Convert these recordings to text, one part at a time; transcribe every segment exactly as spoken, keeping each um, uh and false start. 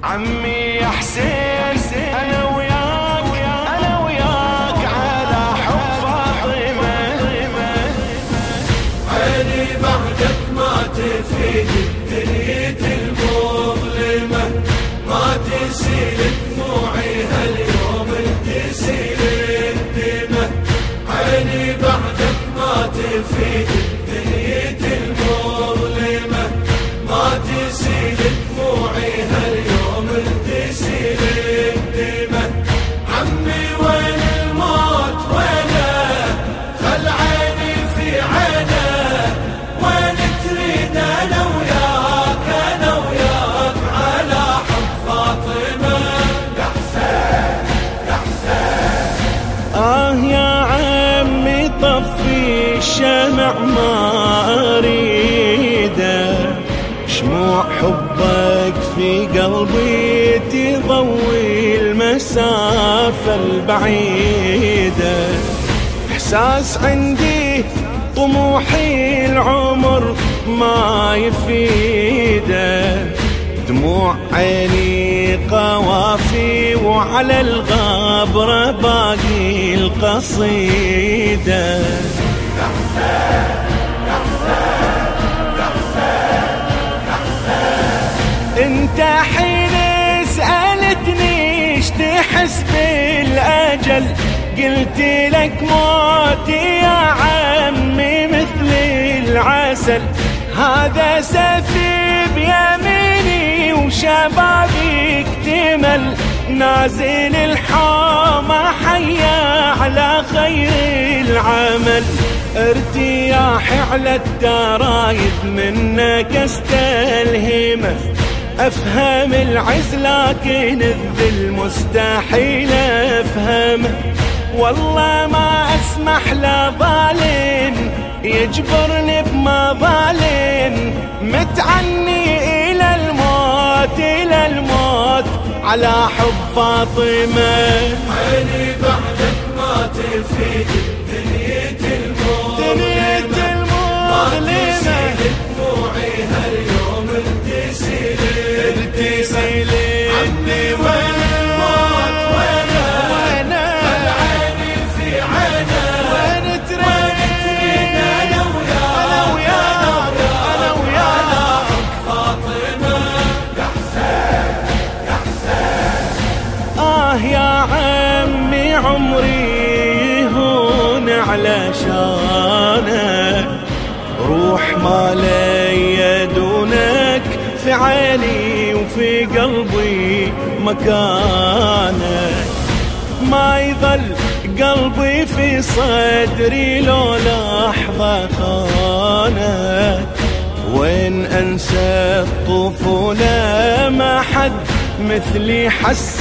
عمي يا حسين أنا وياك أنا وياك على حب فاطمة. عيني بعدك ما تفيد الدنيا المظلمة، ما تسيل دموعي هاليوم تسيل الدمى. عيني بعدك ما تفيد الدنيا المظلمة، ما تسيل دموعي هاليوم تسيل الدمى. عمي وين الموت وينه، خل عيني في عينه، وين تريد انا وياك انا وياك على حب فاطمة. يا حسين يا حسين. آه يا عمي طفي الشمع ما أريده، شموع حبك في قلبي تضوي المسافة البعيدة. إحساس عندي طموحي العمر ما يفيده، دموع عيني قوافي وعلى الغابرة باقي القصيدة. يا حسين يا حسين يا حسين يا حسين. انت حين سألتني ايش تحس بالأجل، قلت لك موتي يا عمي مثل العسل. هذا سيفي بيميني وشبابي اكتمل، نازل الحومة حيا على خير العمل. ارتياحي على الدرايب منك استلهمه، افهم العز لكن الذل مستحيل افهمه. والله ما اسمح لظالم يجبرني بمظالم، متعني الى الموت الى الموت على حب فاطمة. عيني بعدك ما تفيد الدنيا المظلمة، ما تسيل دموعي هاليوم تسيل الدمى. عمي وين الموت وينه، خل عيني في عينه، وين تريد انا وياك انا وياك على حب فاطمة. يا حسين يا حسين. آه يا عمي عمري هون علشانك، روح ما لي دونك في عيني وفي قلبي مكانك. ما يظل قلبي في صدري لو لحظة خانك، وين أنسى الطفولة ما حد مثلي حس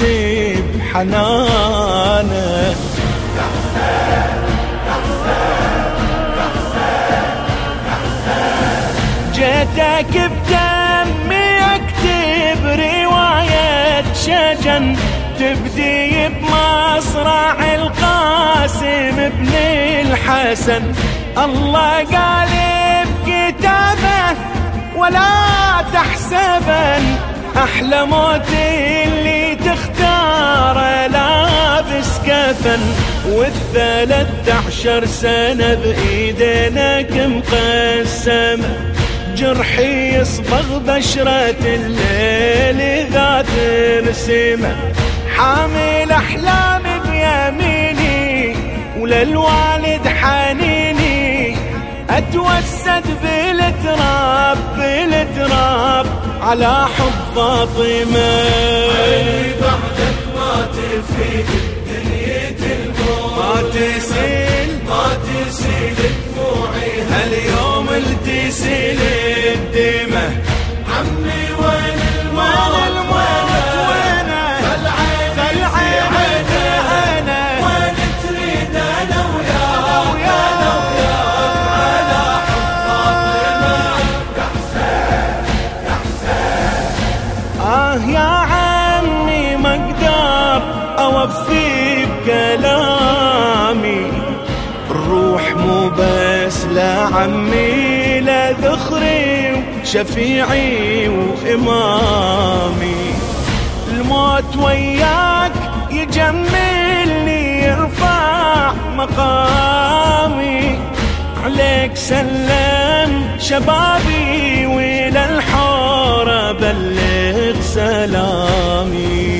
بحنانك. يا حسين يا حسين يا حسين يا حسين. جيتك بدمي اكتب رواية شجن، تبدي بمصرع القاسم بن الحسن. الله قال بكتابه ولا تحسبن، أحلى موت اللي تختار لابس كفن. والثلاث عشر سنة بإيدينك مقسمة، جرحي يصبغ بشرة الليل ذات رسمة. حامل أحلام بيميني وللوالد حنيني، أتوسد بالتراب بالتراب على حب فاطمة. عيني بعدك ما تفيد الدنيا المظلمة، ما تسيل ما تسيل دموعي هاليوم تسيل الدمى. عمي وين الموت وينه، خل عيني في عينه، وين تريد انا وياك انا وياك على حب فاطمة. يا حسين يا حسين. آه يا عمي ما اقدر اوفي بكلامي، الروح مو بس لعمي لا ذخري شفيعي وإمامي. الموت وياك يجملني يرفع مقامي، عليك سلم شبابي وإلى الحورة بلغ سلامي.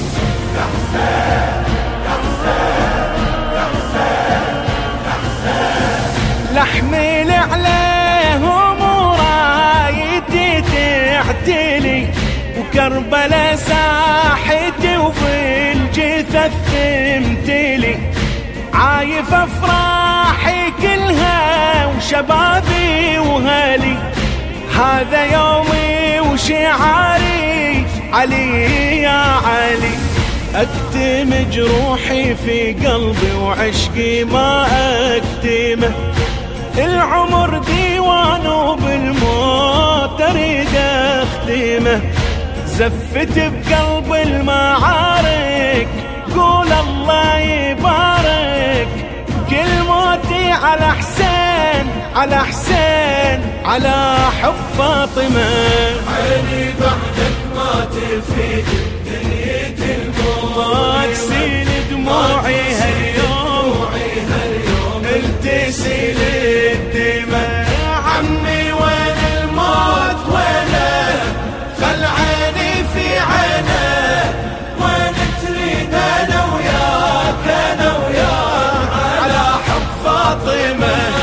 لحمل عليهم ورايتي تعتلي، وكربلا ساحتي وفي الجثث تمتلي، عايف افراحي كلها وشبابي وهالي، هذا يومي وشعاري علي يا علي. اكتم جروحي في قلبي وعشقي ما اكتمه، العمر ديوان وبالموت اريد اختمه، زفت بقلب المعارك قول الله يبارك، كل موتي على حسين على حسين على حب فاطمة. عيني بعدك ما تفيد دنيتي الموت، تسيل دموعي هاليوم تسيل الدماء. عمي وين الموت وينه، خل عيني في عينه، وين تريد انا وياك انا وياك على حب فاطمة.